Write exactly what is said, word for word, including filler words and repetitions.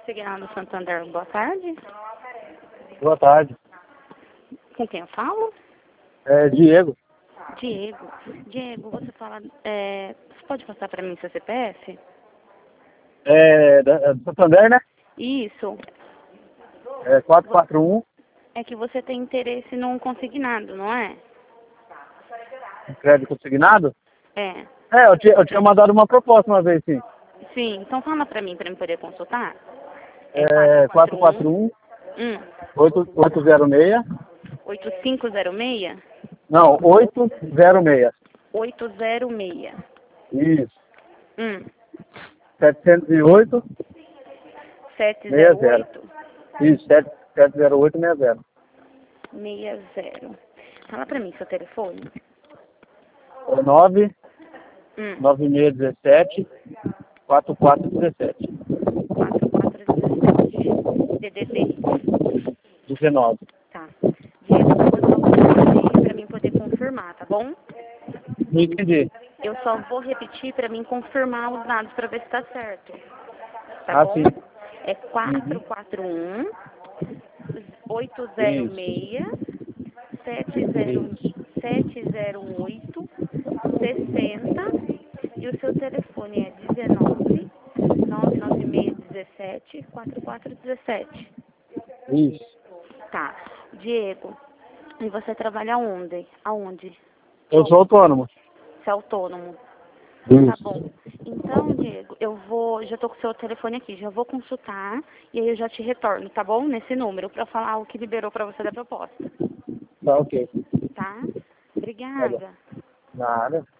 Consignado Santander, boa tarde. Boa tarde. Com quem eu falo? É Diego. Diego. Diego, você fala... É, você pode passar para mim seu C P F? É, da- é do Santander, né? Isso. É quatro quatro um, É que você tem interesse num consignado, não é? crédito consignado. É. É, eu tinha, eu tinha mandado uma proposta uma vez, sim. Sim, então fala para mim, para eu poder consultar. É quatro quatro um, Hum, oito oito zero seis. oito cinco zero seis? Não, oito zero seis. oito zero seis. Isso. Hum, setecentos e oito, sete seis zero zero. oito, Isso, sete zero oito seis zero. seis zero. Fala para mim seu telefone. É nove Hum, nove seis um sete, quatro quatro um sete. quatro quatro um sete. D D D. dezenove. Tá. Diego, eu só vou repetir para mim poder confirmar, tá bom? Não entendi. Eu só vou repetir para mim confirmar os dados para ver se tá certo. Tá Ah, bom? sim. É quatro quatro um, oito zero seis, sete zero sete zero oito, sessenta e o seu telefone é dezenove, nove nove seis um sete, quatro quatro um sete. Isso. Tá. Diego, e você trabalha onde? Aonde? Eu sou autônomo. Você é autônomo. Tá Isso. bom. Então, Diego, eu vou, já tô com o seu telefone aqui, já vou consultar e aí eu já te retorno, tá bom? Nesse número, pra falar o que liberou pra você da proposta. Tá ok. Tá? Tá bom. Obrigada. Nada.